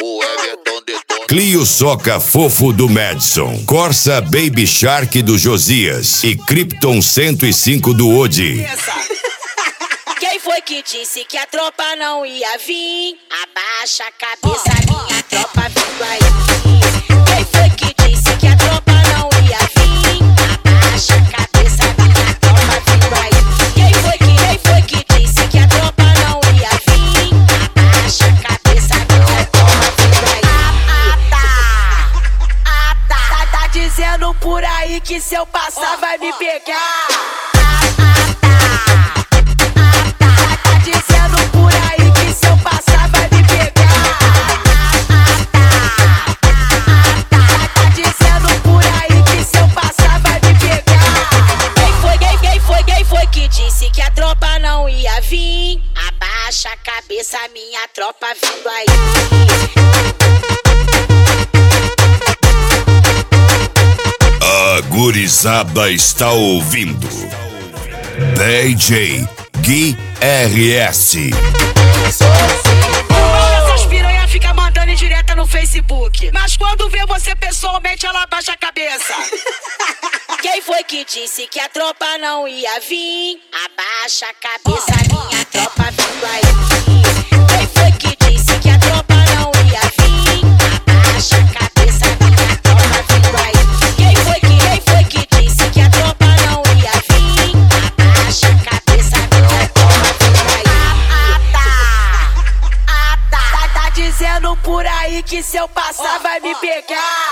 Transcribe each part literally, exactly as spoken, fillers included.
O Everton detona. Clio Soca Fofo do Madison, Corsa Baby Shark do Josias e Krypton cento e cinco do Odi. Quem foi que disse que a tropa não ia vir? Abaixa a cabeça, minha tropa vindo aí. Quem foi que disse que a tropa não ia vir? Abaixa a cabeça, minha tropa vindo aí. Quem foi que, quem foi que disse que a tropa não ia vir? Abaixa a cabeça, minha tropa vindo aí. Ah, tá, ah, tá, tá, tá dizendo por aí que se eu passar vai me pegar. Abaixa a cabeça, minha tropa vindo aí. A gurizada está ouvindo D J Gui R S. Essas piranha fica mandando indireta no Facebook, mas quando vê você pessoalmente ela abaixa a cabeça. Quem foi que disse que a tropa não ia vir? Abaixa a cabeça, minha tropa vindo aí. Quem foi que disse que a tropa não ia vir? Abaixa a cabeça, minha tropa vindo aí. Quem foi que, quem foi que disse que a tropa não ia vir? Abaixa a cabeça, minha tropa vindo aí. Ah, tá, ah, tá, tá, tá dizendo por aí que se eu passar vai me pegar.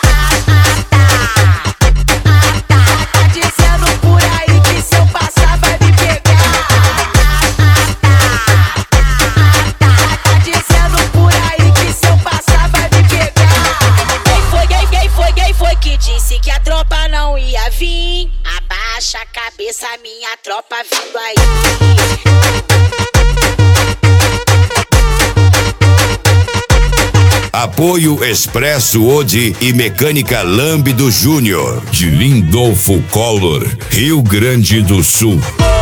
Abaixa a cabeça, minha tropa vindo aí. Apoio Expresso Odi e Mecânica Lâmbido Júnior, de Lindolfo Collor, Rio Grande do Sul.